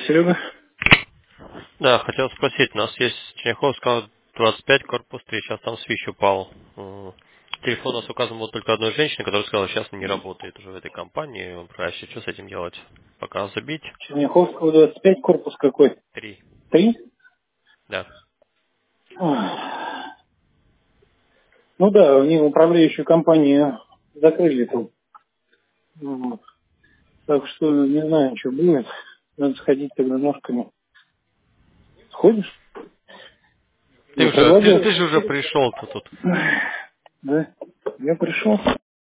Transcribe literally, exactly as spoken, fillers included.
Серега. Да, хотел спросить, у нас есть Черняховского двадцать пять, корпус три, сейчас там свищ упал. М, Телефон у нас указан был только одной женщины, которая сказала, сейчас не работает уже в этой компании. Управляющий, что с этим делать? Пока забить? Черняховского двадцать пять, корпус какой? Три. Три? Да. Ах. Ну да, у них управляющую компанию закрыли там. Вот. Так что не знаю, что будет. Надо сходить тогда ножками. Сходишь? Ты Я уже, ты, предлагаю. ты же уже пришел-то тут. Да, я пришел.